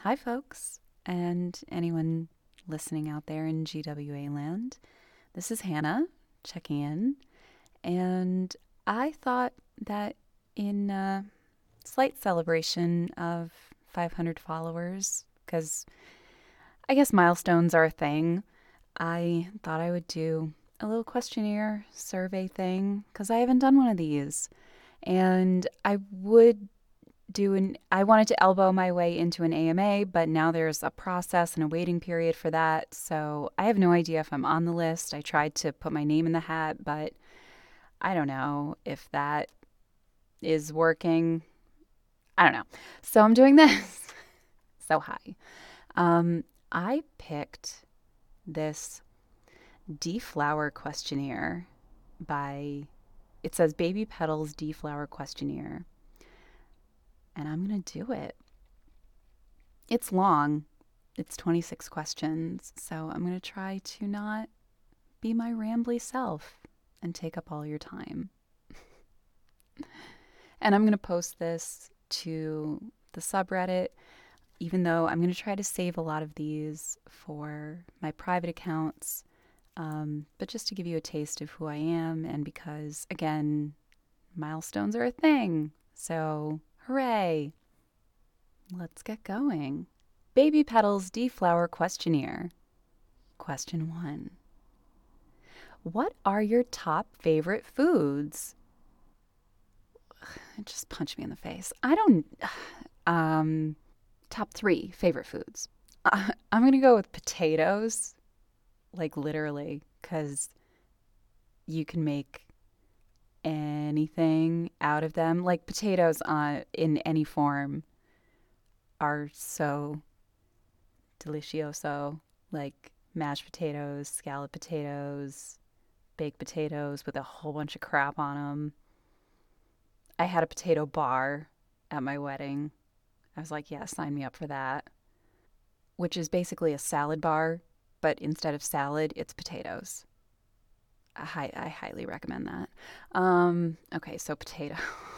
Hi, folks, and anyone listening out there in GWA land. This is Hannah checking in, and I thought that in slight celebration of 500 followers, because I guess milestones are a thing, I thought I would do a little questionnaire survey thing, because I haven't done one of these. And I wanted to elbow my way into an AMA, but now there's a process and a waiting period for that. So I have no idea if I'm on the list. I tried to put my name in the hat, but I don't know if that is working. I don't know. So I'm doing this. So hi. I picked this deflower questionnaire by, it says Baby Petals Deflower Questionnaire, and I'm going to do it. It's long. It's 26 questions, so I'm going to try to not be my rambly self and take up all your time. And I'm going to post this to the subreddit, even though I'm going to try to save a lot of these for my private accounts. But just to give you a taste of who I am, and because, again, milestones are a thing. So, hooray! Let's get going. Baby Petals Deflower Questionnaire. Question 1. What are your top favorite foods? Just punch me in the face. I don't. Top 3 favorite foods. I'm going to go with potatoes, like literally, because you can make anything out of them. Like potatoes in any form are so delicioso. Like mashed potatoes, scalloped potatoes, baked potatoes with a whole bunch of crap on them. I had a potato bar at my wedding. I was like, yeah, sign me up for that. Which is basically a salad bar, but instead of salad, it's potatoes. I highly recommend that. Okay, so potatoes.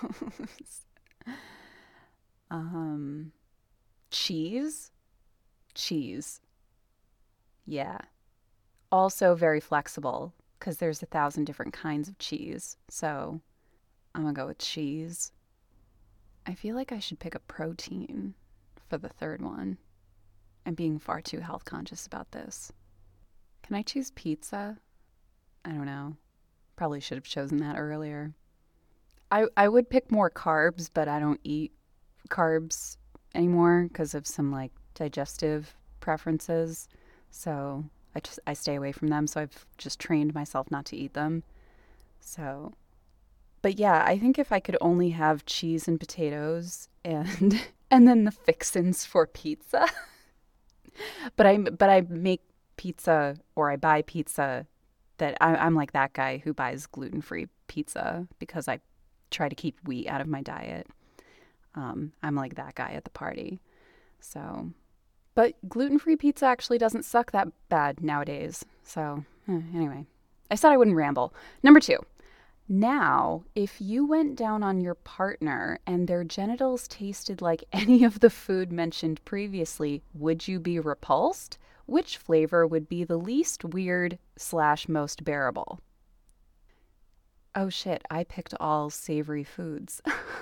um, cheese? Cheese. Yeah. Also very flexible because there's 1,000 different kinds of cheese. So I'm going to go with cheese. I feel like I should pick a protein for the third one. I'm being far too health conscious about this. Can I choose pizza? I don't know. Probably should have chosen that earlier. I would pick more carbs, but I don't eat carbs anymore because of some like digestive preferences. So I stay away from them. So I've just trained myself not to eat them. So, but yeah, I think if I could only have cheese and potatoes and and then the fixins for pizza, but I make pizza or I buy pizza I'm like that guy who buys gluten-free pizza because I try to keep wheat out of my diet. I'm like that guy at the party. So, but gluten-free pizza actually doesn't suck that bad nowadays. So, anyway, I said I wouldn't ramble. Number 2. Now, if you went down on your partner and their genitals tasted like any of the food mentioned previously, would you be repulsed? Which flavor would be the least weird slash most bearable? Oh shit, I picked all savory foods.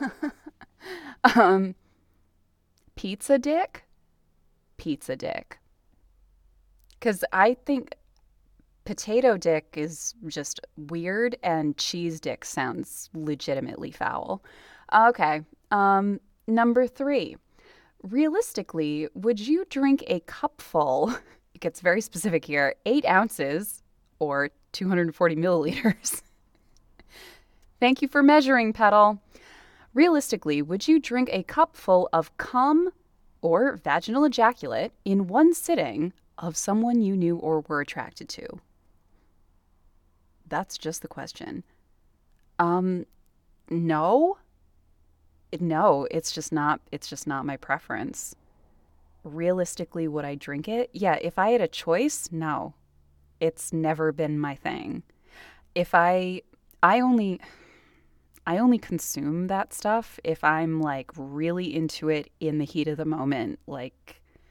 um, pizza dick? Pizza dick. Because I think potato dick is just weird and cheese dick sounds legitimately foul. Okay. Number 3. Realistically, would you drink a cupful? It gets very specific here, 8 ounces or 240 milliliters. Thank you for measuring, Petal. Realistically, would you drink a cupful of cum or vaginal ejaculate in one sitting of someone you knew or were attracted to? That's just the question. Um, no. No, it's just not my preference. Realistically, would I drink it? Yeah, if I had a choice, no. It's never been my thing. If I only I only consume that stuff if I'm like really into it in the heat of the moment, like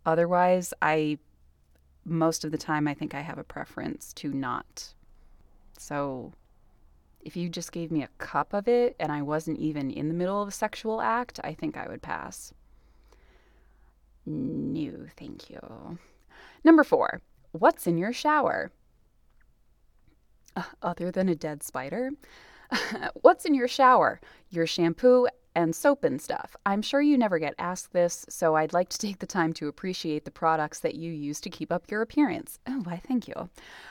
Otherwise, most of the time, I think I have a preference to not. So if you just gave me a cup of it and I wasn't even in the middle of a sexual act, I think I would pass. No, thank you. Number 4, what's in your shower? Other than a dead spider? What's in your shower? Your shampoo and soap and stuff. I'm sure you never get asked this, so I'd like to take the time to appreciate the products that you use to keep up your appearance. Oh, why, thank you.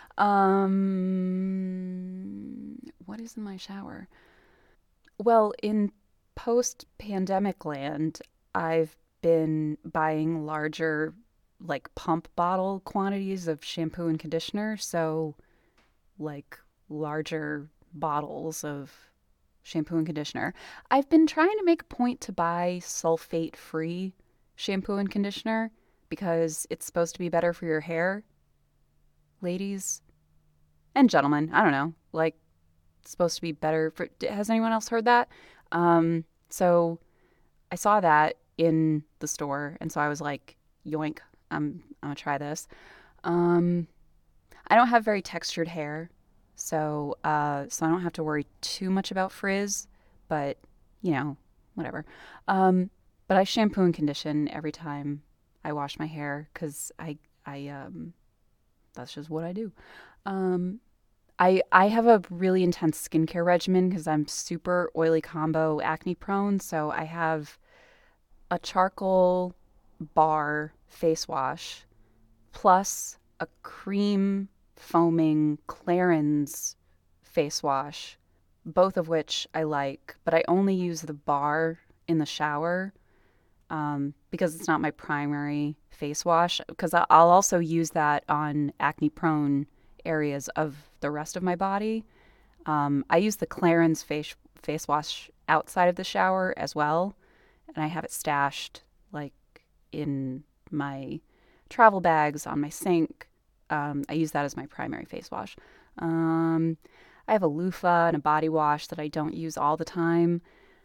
What is in my shower? Well, in post pandemic land, I've been buying larger, like pump bottle quantities of shampoo and conditioner. So, like larger bottles of shampoo and conditioner. I've been trying to make a point to buy sulfate free shampoo and conditioner because it's supposed to be better for your hair, ladies and gentlemen. I don't know. Like, it's supposed to be better for. Has anyone else heard that? So I saw that in the store, and so I was like, yoink, I'm gonna try this. Um, I don't have very textured hair, so I don't have to worry too much about frizz, but you know, whatever. Um, but I shampoo and condition every time I wash my hair because I that's just what I do. Um, I have a really intense skincare regimen because I'm super oily combo acne prone, so I have a charcoal bar face wash plus a cream foaming Clarins face wash, both of which I like, but I only use the bar in the shower because it's not my primary face wash. Because I'll also use that on acne prone areas of the rest of my body. I use the Clarins face wash outside of the shower as well, and I have it stashed like in my travel bags on my sink. I use that as my primary face wash. Um, I have a loofah and a body wash that I don't use all the time.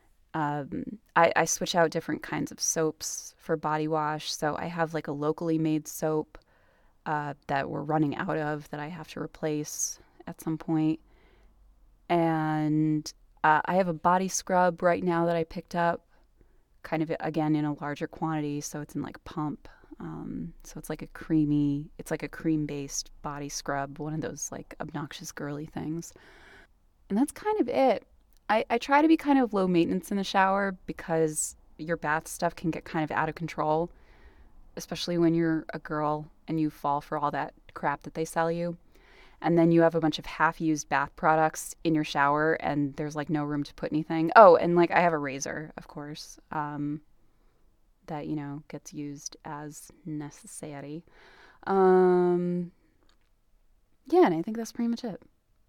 I switch out different kinds of soaps for body wash. So I have like a locally made soap that we're running out of that I have to replace at some point. And I have a body scrub right now that I picked up, kind of again in a larger quantity. So it's in like pump. So it's like a cream based body scrub, one of those like obnoxious girly things. And that's kind of it. I try to be kind of low maintenance in the shower because your bath stuff can get kind of out of control, especially when you're a girl and you fall for all that crap that they sell you. And then you have a bunch of half used bath products in your shower and there's like no room to put anything. Oh, and like I have a razor, of course, that, gets used as necessary. Um, yeah, and I think that's pretty much it.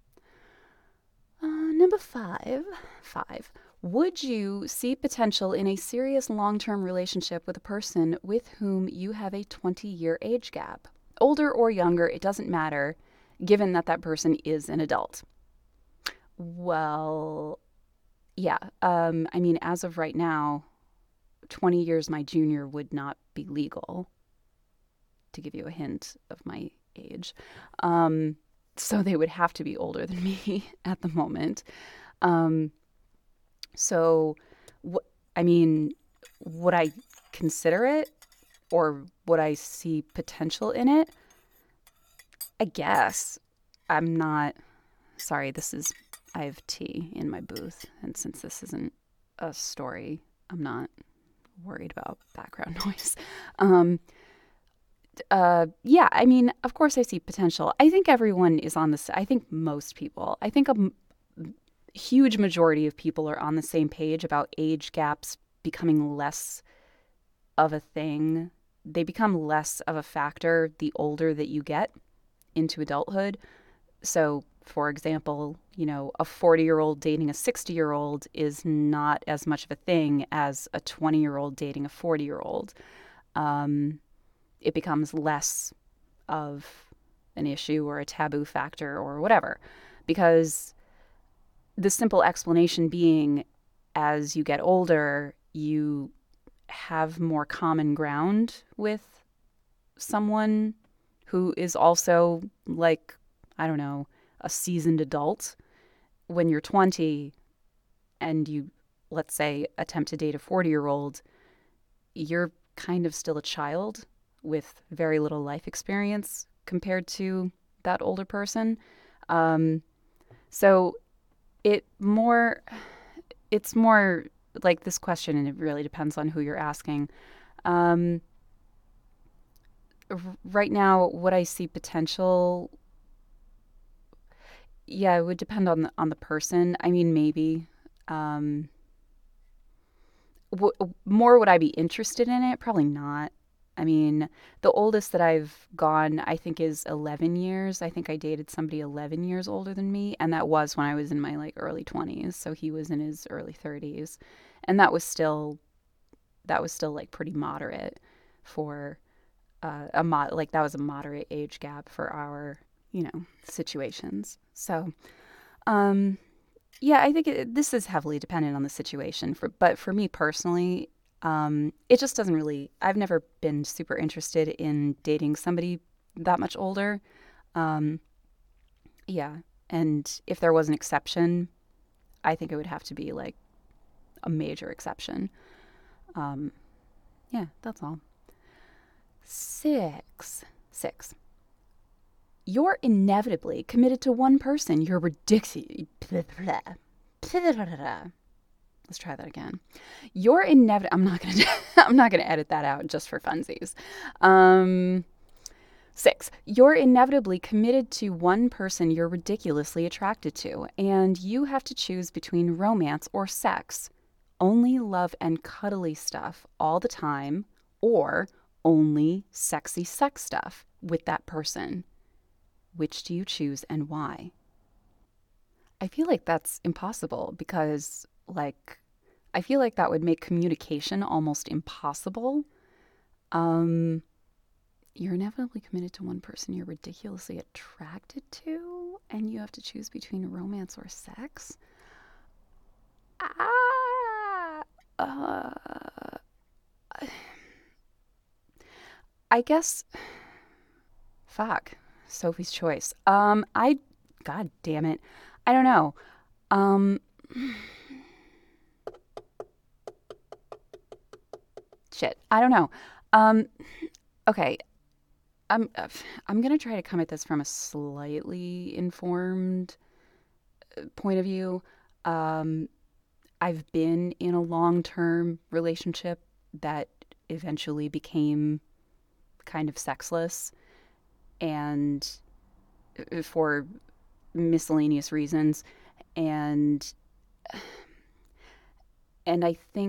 Number five. Would you see potential in a serious long term relationship with a person with whom you have a 20-year age gap? Older or younger, it doesn't matter, given that that person is an adult. Well, yeah. I mean, as of right now, 20 years my junior would not be legal, to give you a hint of my age. Um, so they would have to be older than me at the moment. Um, so, I mean, would I consider it or would I see potential in it? I guess. I'm not. Sorry, I have tea in my booth. And since this isn't a story, I'm not worried about background noise. Um, yeah, I mean, of course I see potential. I think everyone is on this. I think most people, I think huge majority of people are on the same page about age gaps becoming less of a thing. They become less of a factor the older that you get into adulthood. So, for example, a 40-year-old dating a 60-year-old is not as much of a thing as a 20-year-old dating a 40-year-old. It becomes less of an issue or a taboo factor or whatever. Because the simple explanation being, as you get older, you have more common ground with someone who is also like, I don't know, a seasoned adult when you're 20 and you, let's say, attempt to date a 40-year-old, you're kind of still a child with very little life experience compared to that older person. Um, so it more, it's more like this question, and it really depends on who you're asking. Um, right now, what I see potential, yeah, it would depend on the person. I mean, maybe. Um, more would I be interested in it? Probably not. I mean, the oldest that I've gone, I think, is 11 years. I think I dated somebody 11 years older than me, and that was when I was in my like early 20s. So he was in his early 30s, and that was still like pretty moderate for like that was a moderate age gap for our situations. So um, yeah, I think this is heavily dependent on the situation. But for me personally, it just doesn't really. I've never been super interested in dating somebody that much older. Um, yeah, and if there was an exception, I think it would have to be like a major exception. Um, yeah, that's all. Six. You're inevitably committed to one person. You're ridiculous. Let's try that again. You're inevitable. I'm not gonna. I'm not gonna edit that out just for funsies. Um, 6. You're inevitably committed to one person you're ridiculously attracted to, and you have to choose between romance or sex. Only love and cuddly stuff all the time, or only sexy sex stuff with that person. Which do you choose and why? I feel like that's impossible because, like, I feel like that would make communication almost impossible. Um, you're inevitably committed to one person you're ridiculously attracted to, and you have to choose between romance or sex. Ah, uh, I guess. Fuck. Sophie's choice. God damn it. I don't know. Um, shit. I don't know. Um, okay. I'm I'm gonna try to come at this from a slightly informed point of view. Um, I've been in a long-term relationship that eventually became kind of sexless, and for miscellaneous reasons, and and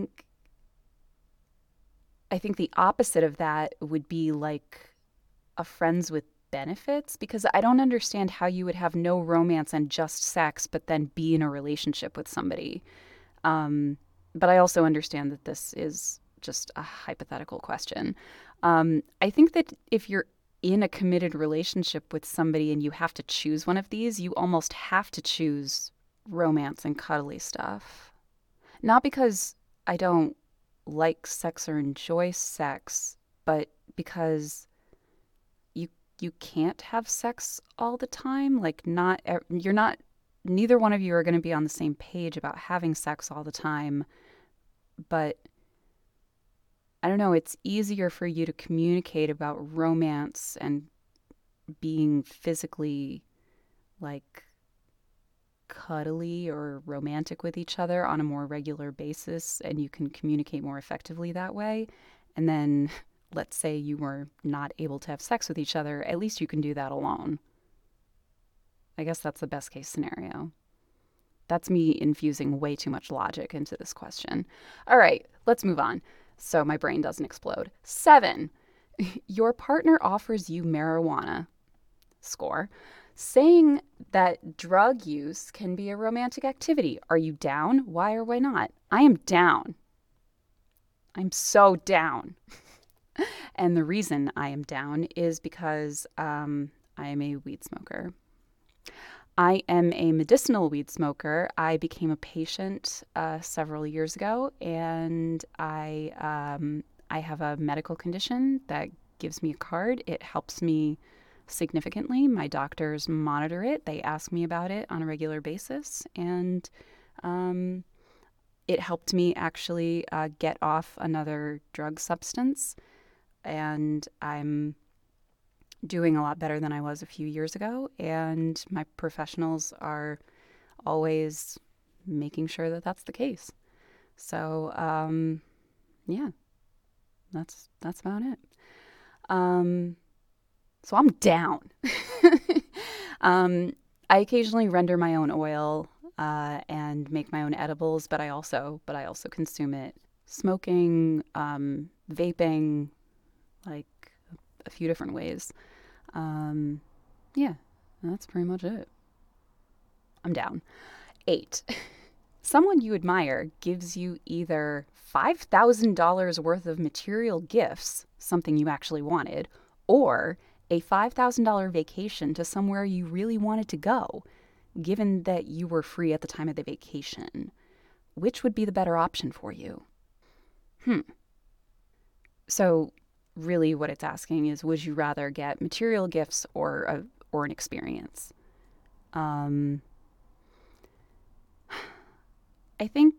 I think the opposite of that would be like a friends with benefits, because I don't understand how you would have no romance and just sex, but then be in a relationship with somebody. Um, but I also understand that this is just a hypothetical question. I think that if you're in a committed relationship with somebody and you have to choose one of these, you almost have to choose romance and cuddly stuff. Not because I don't like sex or enjoy sex, but because you you can't have sex all the time. Like you're not neither one of you are going to be on the same page about having sex all the time, but I don't know, it's easier for you to communicate about romance and being physically like cuddly or romantic with each other on a more regular basis, and you can communicate more effectively that way. And then let's say you were not able to have sex with each other, at least you can do that alone. I guess that's the best case scenario. That's me infusing way too much logic into this question. All right, let's move on so my brain doesn't explode. 7. Your partner offers you marijuana. Score. Saying that drug use can be a romantic activity. Are you down? Why or why not? I am down. I'm so down. And the reason I am down is because I am a weed smoker. I am a medicinal weed smoker. I became a patient several years ago, and I have a medical condition that gives me a card. It helps me significantly. My doctors monitor it, they ask me about it on a regular basis. And um, it helped me actually get off another drug substance. And I'm doing a lot better than I was a few years ago. And my professionals are always making sure that that's the case. So, yeah, that's about it. Um, so I'm down. um, I occasionally render my own oil and make my own edibles, but I also consume it. Smoking, vaping, like a few different ways. Um, yeah, that's pretty much it. I'm down. 8. Someone you admire gives you either $5,000 worth of material gifts, something you actually wanted, or a $5,000 vacation to somewhere you really wanted to go, given that you were free at the time of the vacation. Which would be the better option for you? Hmm. So, really, what it's asking is, would you rather get material gifts or an experience? Um, I think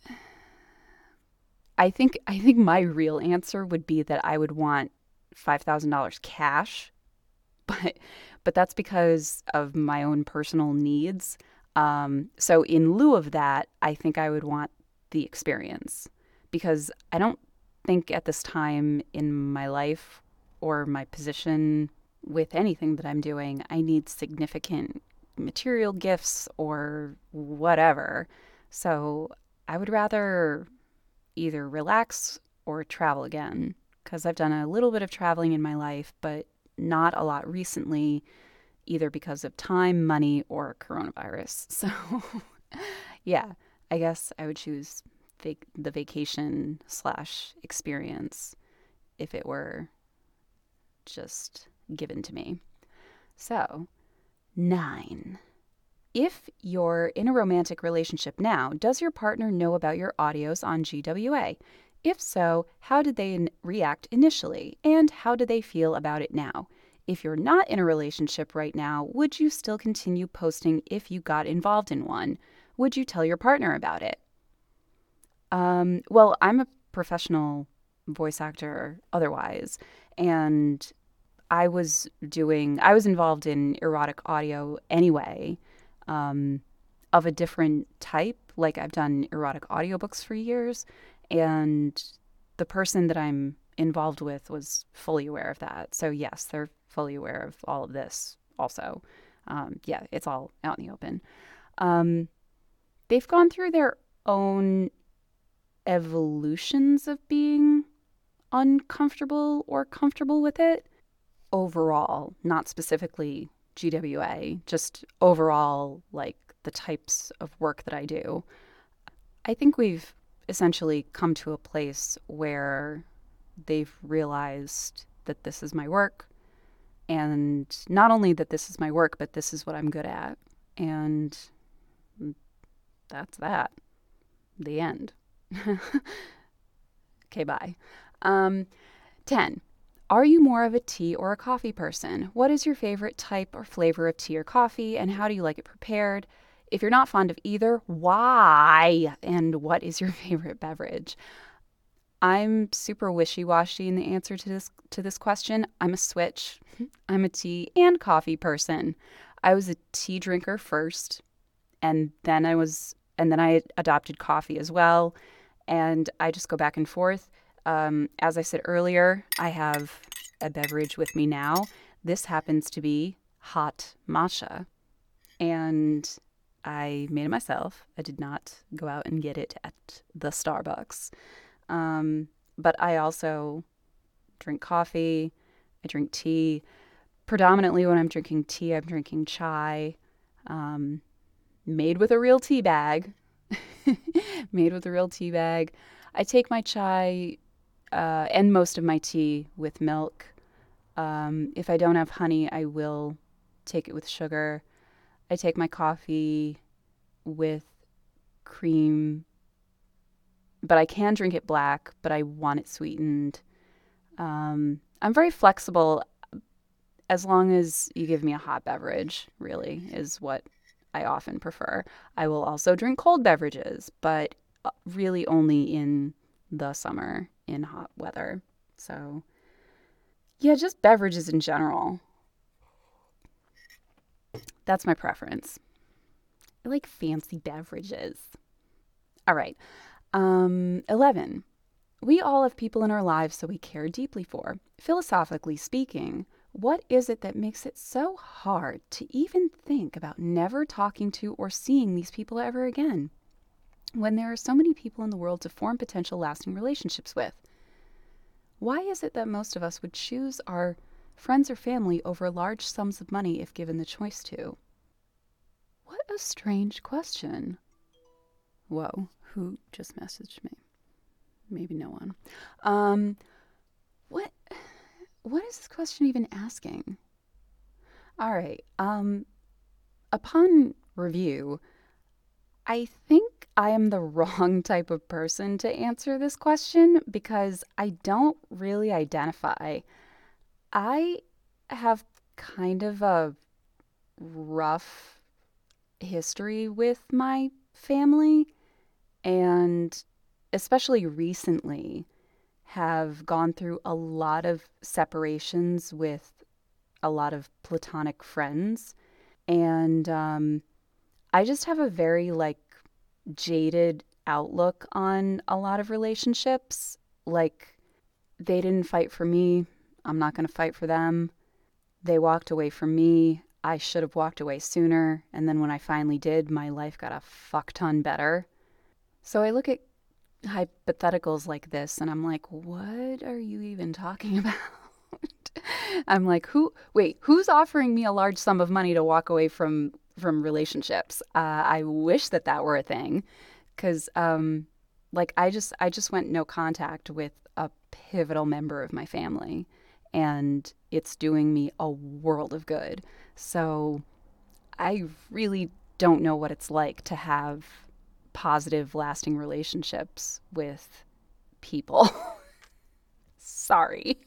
I think my real answer would be that I would want $5,000 cash, but that's because of my own personal needs. So in lieu of that, I think I would want the experience because I don't think at this time in my life or my position with anything that I'm doing, I need significant material gifts or whatever. So I would rather either relax or travel again because I've done a little bit of traveling in my life, but not a lot recently, either because of time, money, or coronavirus. So, yeah, I guess I would choose the vacation slash experience if it were just given to me. So, 9. If you're in a romantic relationship now, does your partner know about your audios on GWA? If so, how did they react initially? And how do they feel about it now? If you're not in a relationship right now, would you still continue posting if you got involved in one? Would you tell your partner about it? Well, I'm a professional voice actor otherwise, and I was involved in erotic audio anyway, um, of a different type. Like I've done erotic audiobooks for years, and the person that I'm involved with was fully aware of that. So yes, they're fully aware of all of this also. Yeah, it's all out in the open. Um, they've gone through their own evolutions of being uncomfortable or comfortable with it overall, not specifically GWA, just overall, like the types of work that I do. I think we've essentially come to a place where they've realized that this is my work. And not only that this is my work, but this is what I'm good at. And that's that. The end. Okay, bye. Um, 10. Are you more of a tea or a coffee person? What is your favorite type or flavor of tea or coffee, and how do you like it prepared? If you're not fond of either, why? And what is your favorite beverage? I'm super wishy-washy in the answer to this question. I'm a switch. I'm a tea and coffee person. I was a tea drinker first, and then I adopted coffee as well, and I just go back and forth. As I said earlier, I have a beverage with me now. This happens to be hot matcha, and I made it myself. I did not go out and get it at the Starbucks. But I also drink coffee, I drink tea. Predominantly, when I'm drinking tea, I'm drinking chai, um, made with a real tea bag. Made with a real tea bag. I take my chai and most of my tea with milk. If I don't have honey, I will take it with sugar. I take my coffee with cream, but I can drink it black, but I want it sweetened. I'm very flexible as long as you give me a hot beverage, really, is what I often prefer. I will also drink cold beverages, but really only in the summer in hot weather. So, yeah, just beverages in general. That's my preference. I like fancy beverages. All right. 11. We all have people in our lives that we care deeply for. Philosophically speaking, what is it that makes it so hard to even think about never talking to or seeing these people ever again when there are so many people in the world to form potential lasting relationships with? Why is it that most of us would choose our friends or family over large sums of money if given the choice to? What a strange question. Whoa, who just messaged me? Maybe no one. Um, what what is this question even asking? All right. Upon review, I think I am the wrong type of person to answer this question because I don't really identify. I have kind of a rough history with my family, and especially recently have gone through a lot of separations with a lot of platonic friends. And I just have a very like jaded outlook on a lot of relationships. Like, they didn't fight for me. I'm not going to fight for them. They walked away from me. I should have walked away sooner. And then when I finally did, my life got a fuck ton better. So I look at hypotheticals like this and I'm like, what are you even talking about? I'm like, who's offering me a large sum of money to walk away from relationships? I wish that were a thing, because like I just went no contact with a pivotal member of my family, and it's doing me a world of good. So I really don't know what it's like to have positive, lasting relationships with people. Sorry.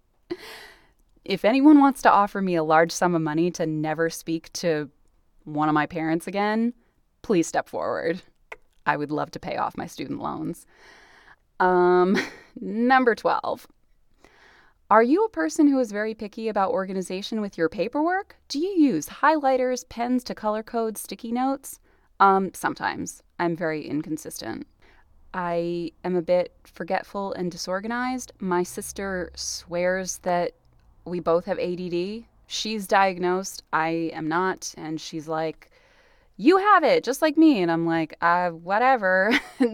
If anyone wants to offer me a large sum of money to never speak to one of my parents again, please step forward. I would love to pay off my student loans. Um, Number 12. Are you a person who is very picky about organization with your paperwork? Do you use highlighters, pens to color code sticky notes? Sometimes. I'm very inconsistent. I am a bit forgetful and disorganized. My sister swears that we both have ADD. She's diagnosed, I am not. And she's like, you have it, just like me. And I'm like, whatever.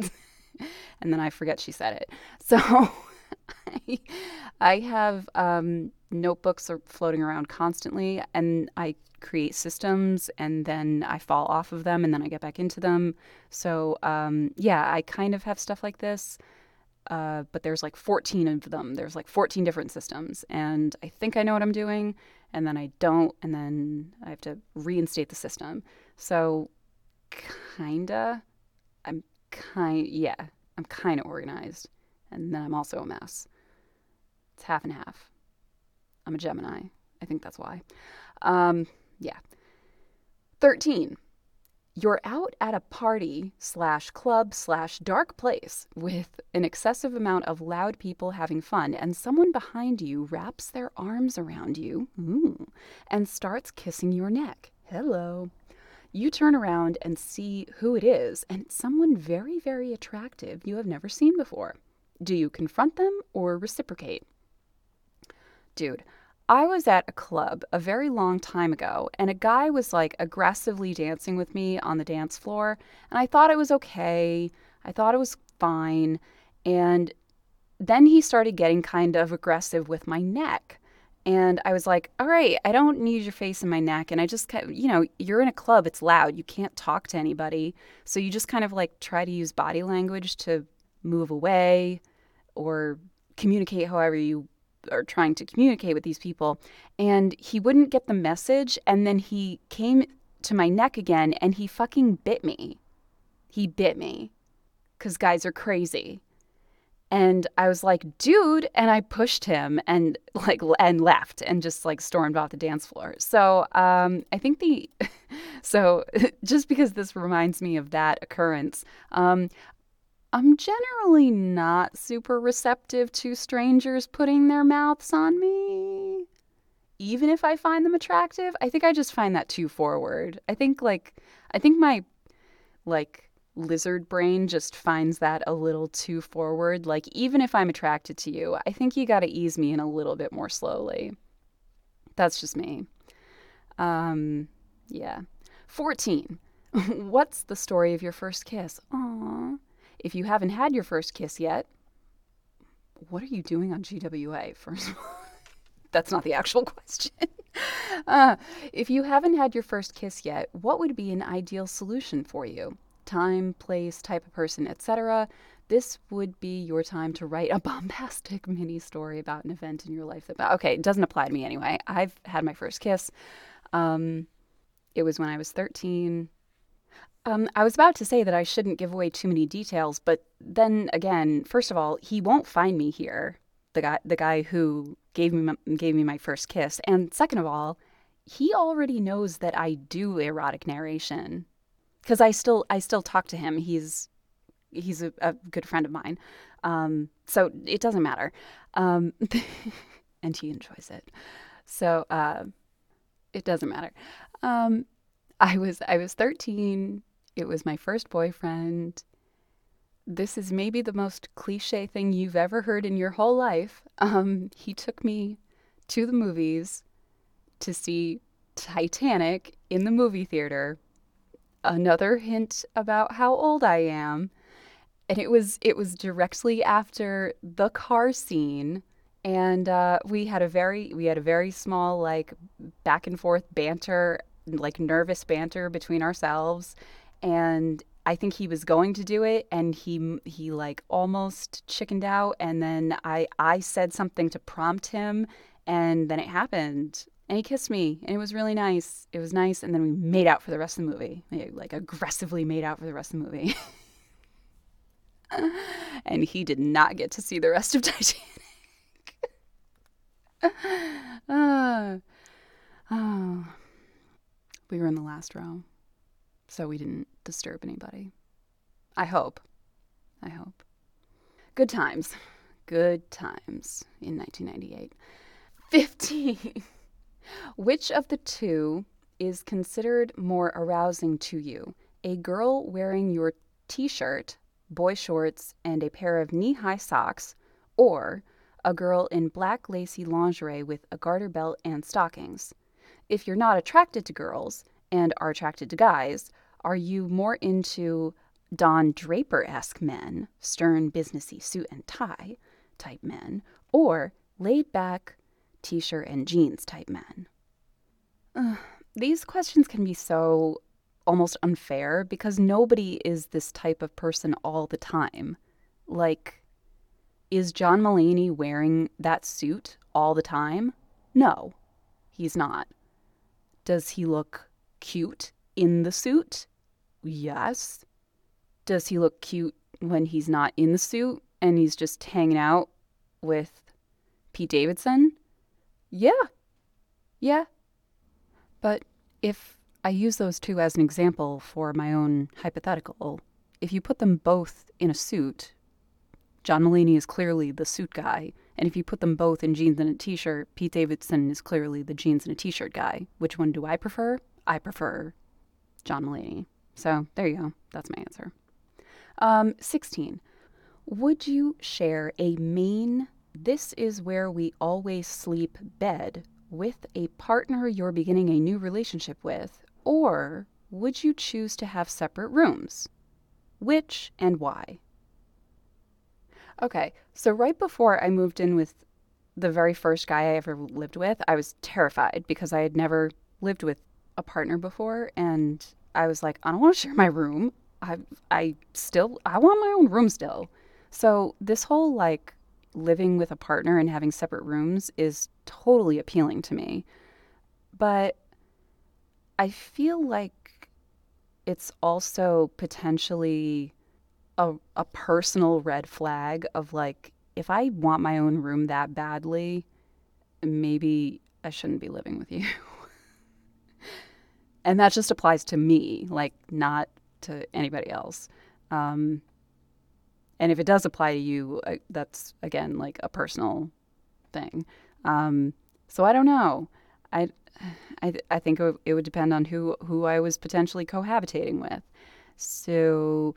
And then I forget she said it. So I, I have notebooks are floating around constantly, and I create systems, and then I fall off of them, and then I get back into them. So yeah, I kind of have stuff like this. But there's like 14 of them. There's like 14 different systems. And I think I know what I'm doing. And then I don't. And then I have to reinstate the system. So kinda, yeah, I'm kind of organized. And then I'm also a mess. It's half and half. I'm a Gemini. I think that's why. Yeah. 13. You're out at a party slash club slash dark place with an excessive amount of loud people having fun, and someone behind you wraps their arms around you and starts kissing your neck. Hello. You turn around and see who it is, and it's someone very, very attractive you have never seen before. Do you confront them or reciprocate? Dude, I was at a club a very long time ago, and a guy was like aggressively dancing with me on the dance floor, and I thought it was okay. I thought it was fine. And then he started getting kind of aggressive with my neck. And I was like, all right, I don't need your face in my neck. And I just, you're in a club, it's loud. You can't talk to anybody. So you just kind of like try to use body language to move away or communicate however you are trying to communicate with these people. And he wouldn't get the message. And then he came to my neck again and he fucking bit me. He bit me because guys are crazy. And I was like, dude, and I pushed him and and left and just like stormed off the dance floor. So I think the so just because this reminds me of that occurrence, um, I'm generally not super receptive to strangers putting their mouths on me, even if I find them attractive. I think I just find that too forward. I think my like lizard brain just finds that a little too forward. Like, even if I'm attracted to you, I think you got to ease me in a little bit more slowly. That's just me. Um, yeah. 14. What's the story of your first kiss? Aw. If you haven't had your first kiss yet, what are you doing on GWA? First of all, that's not the actual question. Uh, if you haven't had your first kiss yet, what would be an ideal solution for you? Time, place, type of person, etc. This would be your time to write a bombastic mini story about an event in your life that. Okay, it doesn't apply to me anyway. I've had my first kiss. Um, it was when I was 13. I was about to say that I shouldn't give away too many details, but then again, first of all, he won't find me here. The guy who gave me my first kiss, and second of all, he already knows that I do erotic narration because I still talk to him. He's a good friend of mine, so it doesn't matter, um, and he enjoys it. So it doesn't matter. Um, I was 13. It was my first boyfriend. This is maybe the most cliche thing you've ever heard in your whole life. He took me to the movies to see Titanic in the movie theater. Another hint about how old I am. And it was directly after the car scene, and we had a very small like back and forth banter, like nervous banter between ourselves, and I think he was going to do it, and he like almost chickened out, and then I said something to prompt him, and then it happened. And he kissed me, and it was really nice. It was nice, and then we made out for the rest of the movie. We, like, aggressively made out for the rest of the movie. And he did not get to see the rest of Titanic. uh, oh, we were in the last row, so we didn't disturb anybody. I hope. I hope. Good times. Good times in 1998. 15. Which of the two is considered more arousing to you? A girl wearing your t shirt, boy shorts, and a pair of knee high socks, or a girl in black lacy lingerie with a garter belt and stockings? If you're not attracted to girls and are attracted to guys, are you more into Don Draper esque men, stern, businessy suit and tie type men, or laid back t shirt and jeans type men? Ugh, these questions can be so almost unfair because nobody is this type of person all the time. Like, is John Mulaney wearing that suit all the time? No, he's not. Does he look cute in the suit? Yes. Does he look cute when he's not in the suit and he's just hanging out with Pete Davidson? Yeah, yeah. But if I use those two as an example for my own hypothetical, if you put them both in a suit, John Mulaney is clearly the suit guy. And if you put them both in jeans and a t shirt, Pete Davidson is clearly the jeans and a t shirt guy. Which one do I prefer? I prefer John Mulaney. So there you go. That's my answer. 16. Would you share a main "this is where we always sleep" bed with a partner you're beginning a new relationship with, or would you choose to have separate rooms? Which and why? Okay, so right before I moved in with the very first guy I ever lived with, I was terrified because I had never lived with a partner before, and I was like, I don't want to share my room. I want my own room still. So this whole like living with a partner and having separate rooms is totally appealing to me. But I feel like it's also potentially a personal red flag of like, if I want my own room that badly, maybe I shouldn't be living with you. And that just applies to me, like not to anybody else. Um, and if it does apply to you, that's again like a personal thing. Um, so I don't know. I I think it would depend on who I was potentially cohabitating with. So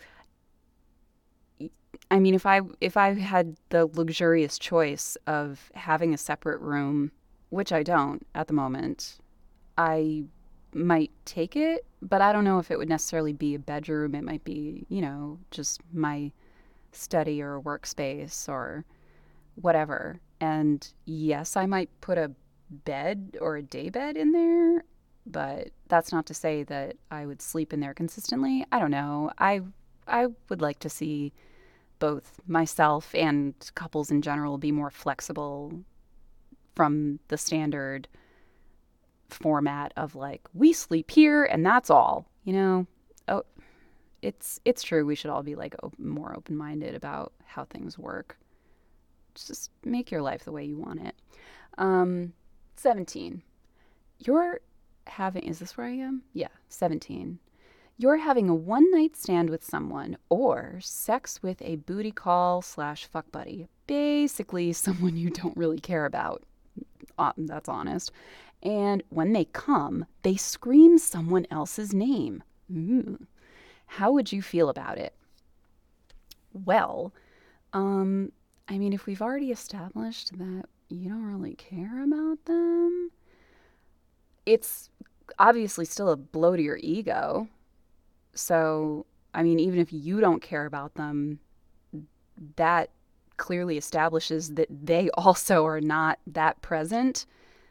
I mean, if I had the luxurious choice of having a separate room, which I don't at the moment, I might take it, but I don't know if it would necessarily be a bedroom. It might be, just my study or workspace or whatever. And yes, I might put a bed or a day bed in there, but that's not to say that I would sleep in there consistently. I don't know. I would like to see both myself and couples in general be more flexible from the standard format of like we sleep here and that's all. Oh, it's true. We should all be like more open minded about how things work. Just make your life the way you want it. Um, 17. You're having, is this where I am? Yeah, 17. You're having a one night stand with someone or sex with a booty call slash fuck buddy. Basically, someone you don't really care about. That's honest. And when they come, they scream someone else's name. Ooh. How would you feel about it? Well, um, I mean, if we've already established that you don't really care about them, it's obviously still a blow to your ego. So, I mean, even if you don't care about them, that clearly establishes that they also are not that present.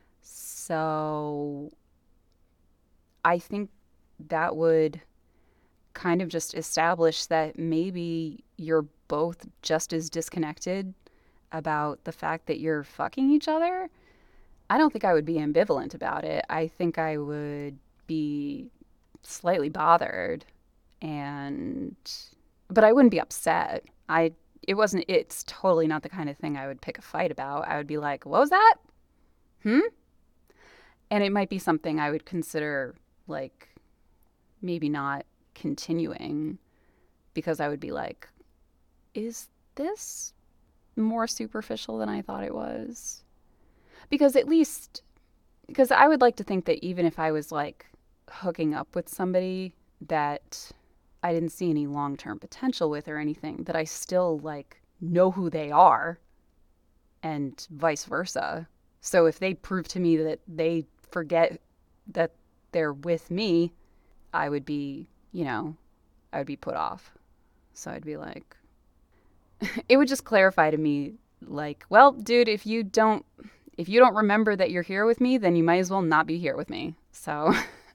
So, I think that would kind of just establish that maybe you're both just as disconnected about the fact that you're fucking each other. I don't think I would be ambivalent about it. I think I would be slightly bothered and but I wouldn't be upset. It's totally not the kind of thing I would pick a fight about. I would be like, "What was that?" Hmm? And it might be something I would consider like maybe not continuing because I would be like, "Is this more superficial than I thought it was?" Because at least because I would like to think that even if I was like hooking up with somebody that I didn't see any long term potential with or anything, that I still like know who they are and vice versa. So if they prove to me that they forget that they're with me, I would be, I would be put off. So I'd be like, it would just clarify to me, like, well, dude, if you don't remember that you're here with me, then you might as well not be here with me. So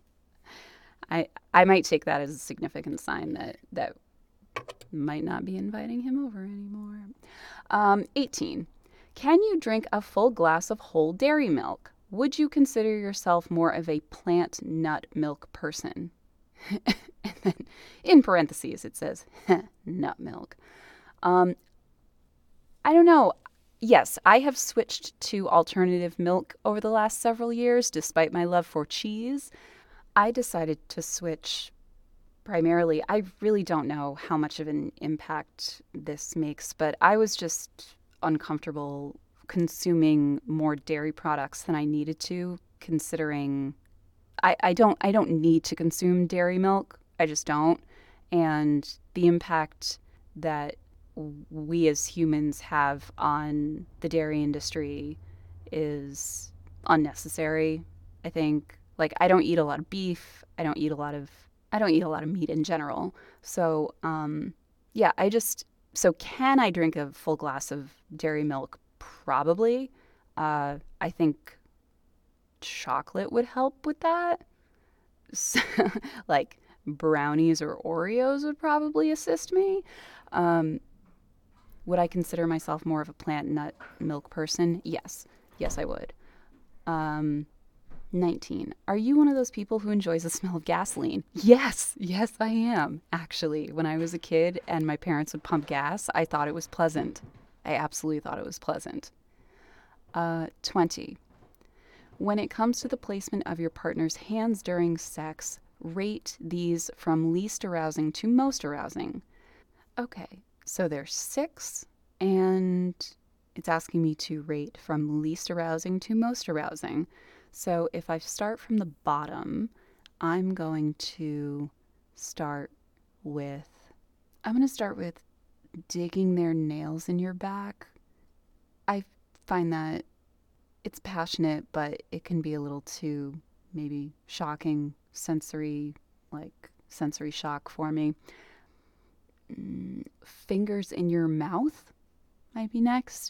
I might take that as a significant sign that might not be inviting him over anymore. 18. Can you drink a full glass of whole dairy milk? Would you consider yourself more of a plant nut milk person? And then in parentheses it says nut milk. Um, I don't know. Yes, I have switched to alternative milk over the last several years, despite my love for cheese. I decided to switch primarily. I really don't know how much of an impact this makes, but I was just uncomfortable consuming more dairy products than I needed to, considering I don't need to consume dairy milk. I just don't. And the impact that we as humans have on the dairy industry is unnecessary. I think like I don't eat a lot of beef. I don't eat a lot of meat in general. So, yeah, so can I drink a full glass of dairy milk? Probably. I think chocolate would help with that. So, like brownies or Oreos would probably assist me. Um, would I consider myself more of a plant nut milk person? Yes. Yes, I would. Um, 19. Are you one of those people who enjoys the smell of gasoline? Yes, yes, I am. Actually, when I was a kid and my parents would pump gas, I thought it was pleasant. I absolutely thought it was pleasant. 20. When it comes to the placement of your partner's hands during sex, rate these from least arousing to most arousing. Okay, so there's 6, and it's asking me to rate from least arousing to most arousing. So if I start from the bottom, I'm going to start with, I'm going to start with digging their nails in your back. I find that it's passionate, but it can be a little too maybe shocking, sensory shock for me. Fingers in your mouth might be next.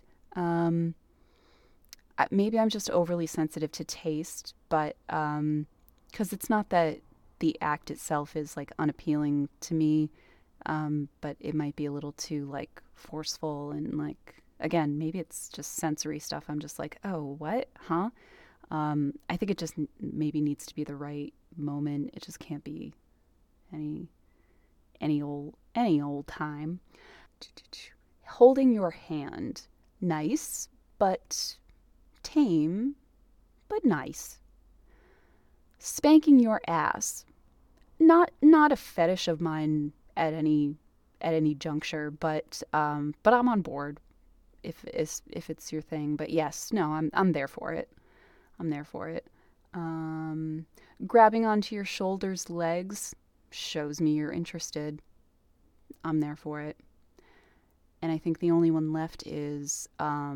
Maybe I'm just overly sensitive to taste, but because it's not that the act itself is like unappealing to me, but it might be a little too like forceful and like again, maybe it's just sensory stuff. I'm just like, oh, what, huh? I think it just maybe needs to be the right moment. It just can't be any old time. Holding your hand, nice, but tame, but nice. Spanking your ass, not a fetish of mine at any juncture, but I'm on board if it's your thing. But yes, no, I'm there for it. I'm there for it. Grabbing onto your shoulders, legs shows me you're interested. I'm there for it. And I think the only one left is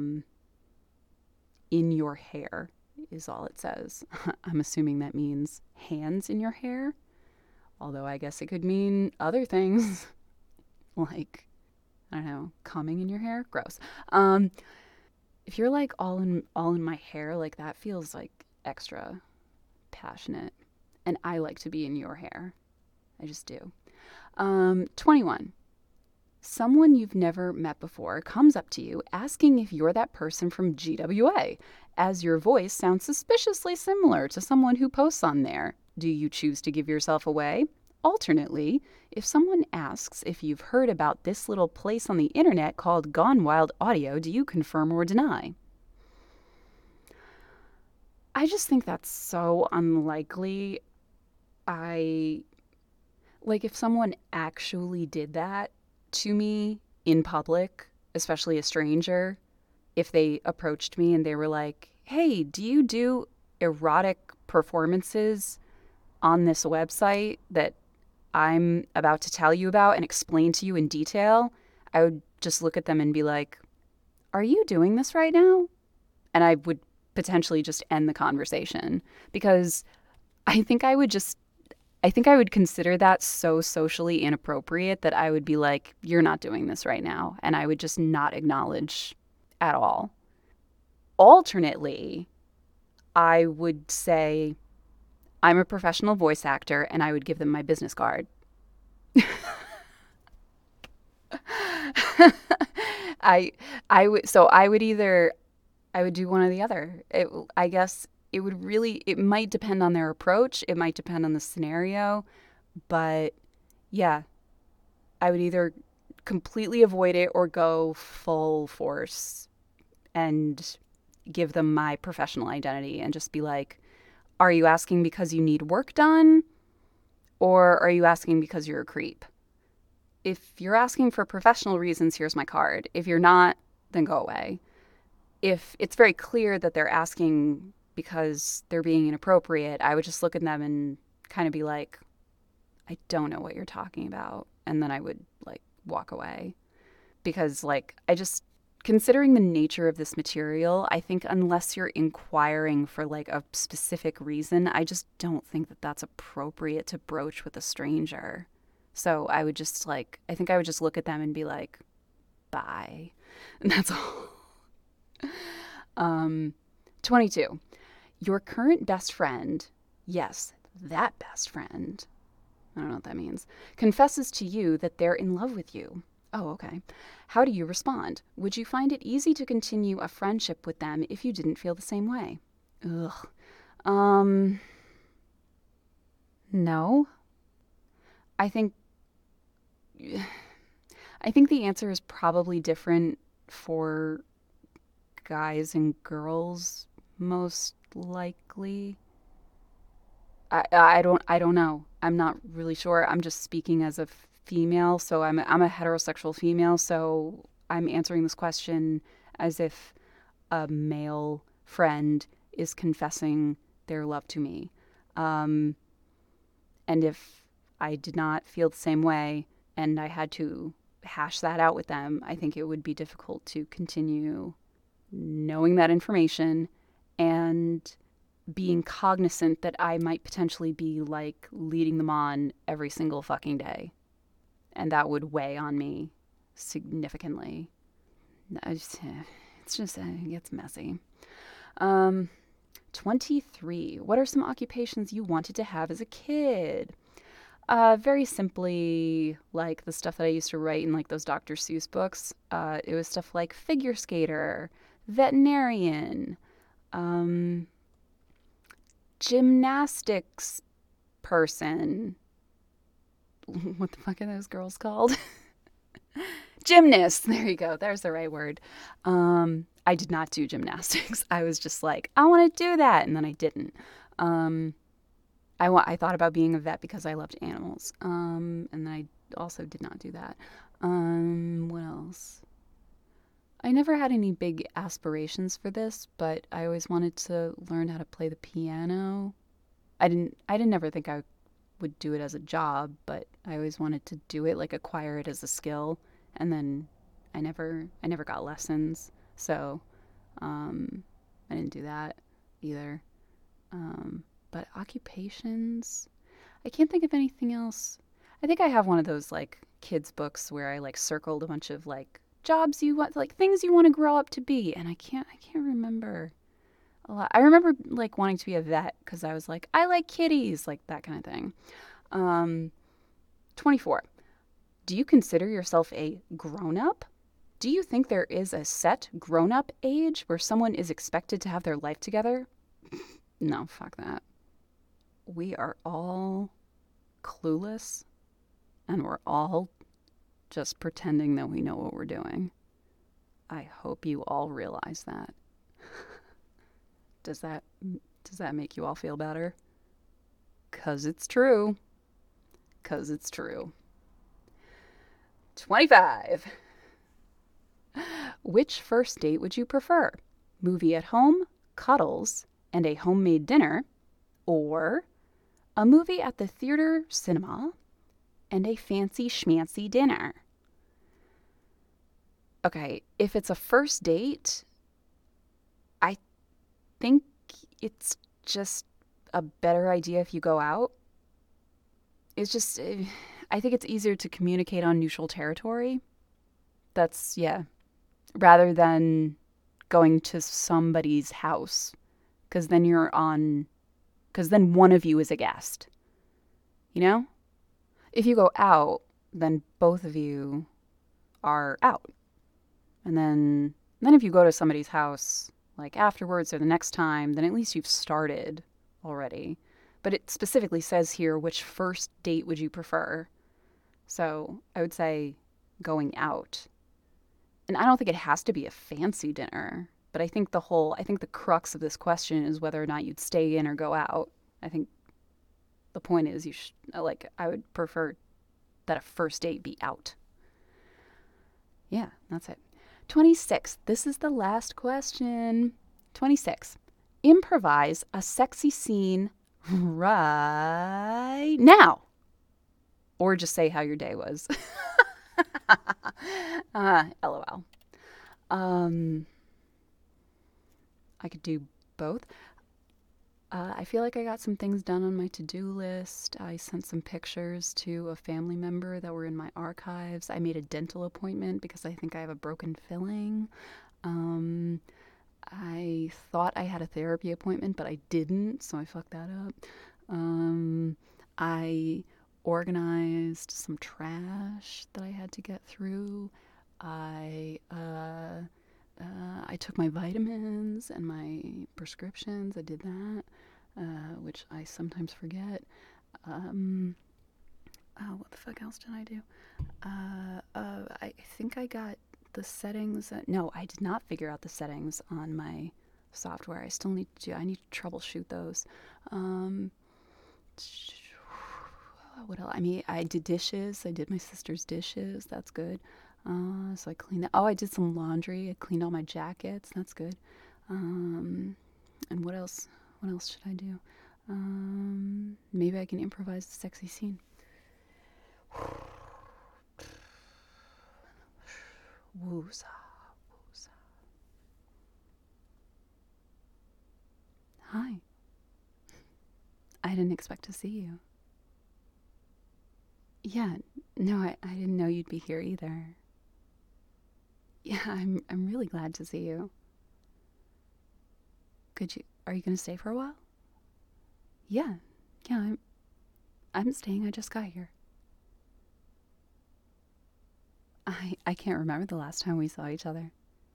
in your hair is all it says. I'm assuming that means hands in your hair, although I guess it could mean other things like, I don't know, coming in your hair. Gross. If you're like all in my hair, like that feels like extra passionate, and I like to be in your hair. I just do. 21. Someone you've never met before comes up to you asking if you're that person from GWA, as your voice sounds suspiciously similar to someone who posts on there. Do you choose to give yourself away? Alternately, if someone asks if you've heard about this little place on the internet called Gone Wild Audio, do you confirm or deny? I just think that's so unlikely. Like, if someone actually did that to me in public, especially a stranger, if they approached me and they were like, hey, do you do erotic performances on this website that I'm about to tell you about and explain to you in detail? I would just look at them and be like, are you doing this right now? And I would potentially just end the conversation because I think I would just I think I would consider that so socially inappropriate that I would be like, you're not doing this right now. And I would just not acknowledge at all. Alternately, I would say, I'm a professional voice actor, and I would give them my business card. I would do one or the other. I guess it might depend on their approach. It might depend on the scenario. But yeah, I would either completely avoid it or go full force and give them my professional identity and just be like, are you asking because you need work done? Or are you asking because you're a creep? If you're asking for professional reasons, here's my card. If you're not, then go away. If it's very clear that they're asking because they're being inappropriate, I would just look at them and kind of be like, I don't know what you're talking about. And then I would like walk away. Because like, considering the nature of this material, I think unless you're inquiring for like a specific reason, I just don't think that that's appropriate to broach with a stranger. So I would just like, I think I would just look at them and be like, bye. And that's all. 22. Your current best friend, yes, that best friend, I don't know what that means, confesses to you that they're in love with you. Oh, okay. How do you respond? Would you find it easy to continue a friendship with them if you didn't feel the same way? Ugh. Um, no. I think I think the answer is probably different for guys and girls, most likely. I don't know. I'm not really sure. I'm just speaking as a female, so I'm a heterosexual female, so I'm answering this question as if a male friend is confessing their love to me. Um, and if I did not feel the same way and I had to hash that out with them, I think it would be difficult to continue knowing that information and being cognizant that I might potentially be like leading them on every single fucking day. And that would weigh on me significantly. It gets messy. Um, 23. What are some occupations you wanted to have as a kid? Very simply, like the stuff that I used to write in like those Dr. Seuss books. It was stuff like figure skater, veterinarian, um, gymnastics person. What the fuck are those girls called? Gymnast. There you go. There's the right word. I did not do gymnastics. I was just like, I want to do that, and then I didn't. Um, I thought about being a vet because I loved animals. And then I also did not do that. What else? I never had any big aspirations for this, but I always wanted to learn how to play the piano. I didn't ever think I would do it as a job, but I always wanted to do it, like acquire it as a skill. And then I never got lessons, so um, I didn't do that either. Um, but occupations, I can't think of anything else. I think I have one of those like kids books where I like circled a bunch of like jobs you want, like things you want to grow up to be, and I can't remember a lot. I remember like wanting to be a vet because I was like, I like kitties, like that kind of thing. Um, 24. Do you consider yourself a grown up? Do you think there is a set grown up age where someone is expected to have their life together? No, fuck that. We are all clueless and we're all just pretending that we know what we're doing. I hope you all realize that. Does that does that make you all feel better? 'Cause it's true. 'Cause it's true. 25. Which first date would you prefer? Movie at home, cuddles, and a homemade dinner, or a movie at the theater cinema and a fancy schmancy dinner? Okay, if it's a first date, I think it's just a better idea if you go out. It's just, I think it's easier to communicate on neutral territory. That's, yeah, rather than going to somebody's house, because then because then one of you is a guest, you know? If you go out, then both of you are out. And then if you go to somebody's house like afterwards or the next time, then at least you've started already. But it specifically says here which first date would you prefer. So I would say going out. And I don't think it has to be a fancy dinner, but I think the crux of this question is whether or not you'd stay in or go out. I think the point is I would prefer that a first date be out. Yeah, that's it. 26. This is the last question. 26. Improvise a sexy scene right now. Or just say how your day was. LOL. Um, I could do both. I feel like I got some things done on my to do list. I sent some pictures to a family member that were in my archives. I made a dental appointment because I think I have a broken filling. Um, I thought I had a therapy appointment, but I didn't, so I fucked that up. Um, I organized some trash that I had to get through. I I took my vitamins and my prescriptions. I did that. which I sometimes forget. Um, oh, what the fuck else did I do? I think I got the settings. No, I did not figure out the settings on my software. I still need to. I need to troubleshoot those. Um, what else? I mean, I did dishes. I did my sister's dishes. That's good. So I cleaned that. Oh, I did some laundry. I cleaned all my jackets. That's good. Um, and what else? What else should I do? Maybe I can improvise a sexy scene. Wooza, wooza. Hi. I didn't expect to see you. Yeah, no, I didn't know you'd be here either. Yeah, I'm really glad to see you. Are you gonna stay for a while? Yeah, yeah, I'm staying. I just got here. I can't remember the last time we saw each other.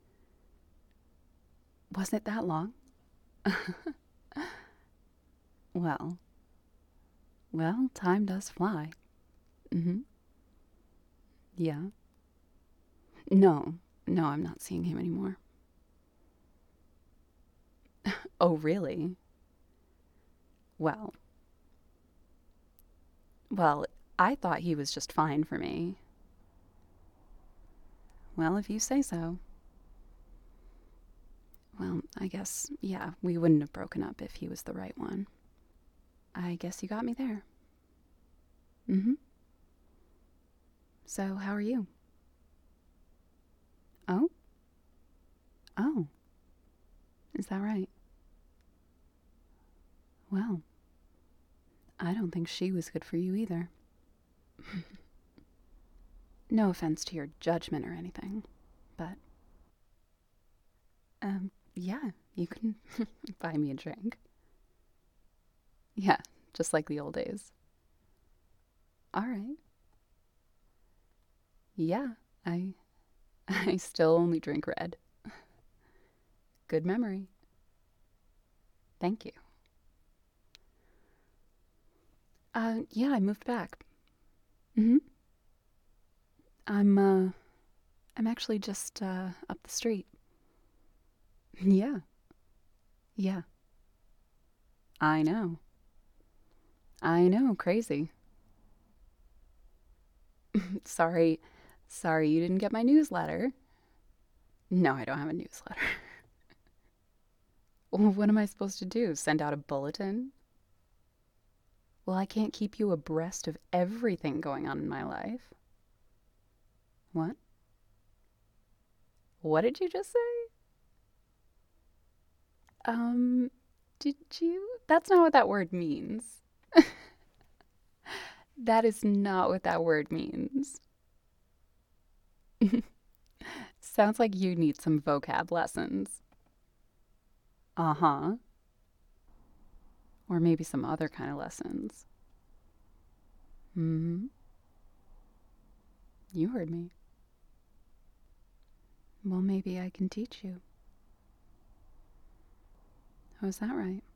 Wasn't it that long? Well, well, time does fly. Mm-hmm. Yeah. No, no, I'm not seeing him anymore. Oh, really? Well, well, I thought he was just fine for me. Well, if you say so. Well, I guess, yeah, we wouldn't have broken up if he was the right one. I guess you got me there. Mm-hmm. So, how are you? Oh? Oh, is that right? Well, I don't think she was good for you either. No offense to your judgment or anything, but, yeah, you can buy me a drink. Yeah, just like the old days. All right. Yeah, I I still only drink red. Good memory. Thank you. Yeah, I moved back. Mm-hmm. I'm I'm actually just up the street. Yeah. Yeah. I know. I know, crazy. Sorry. Sorry you didn't get my newsletter. No, I don't have a newsletter. Well, what am I supposed to do? Send out a bulletin? Well, I can't keep you abreast of everything going on in my life. What? What did you just say? Um, did you? That's not what that word means. That is not what that word means. Sounds like you need some vocab lessons. Uh huh. Or maybe some other kind of lessons. Hmm. You heard me. Well, maybe I can teach you. Oh, is that right?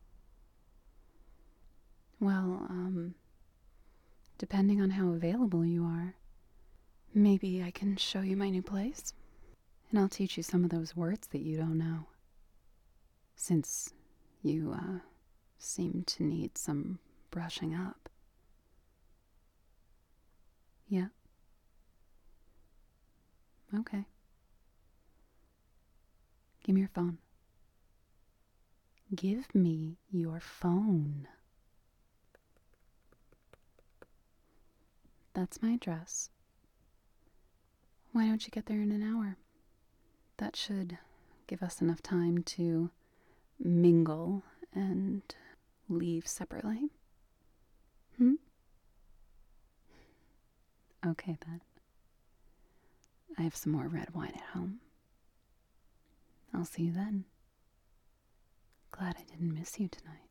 Well, depending on how available you are, maybe I can show you my new place. And I'll teach you some of those words that you don't know. Since you, seem to need some brushing up. Yeah? Okay. Give me your phone. Give me your phone. That's my address. Why don't you get there in an hour? That should give us enough time to mingle and leave separately. Hmm? Okay then. I have some more red wine at home. I'll see you then. Glad I didn't miss you tonight.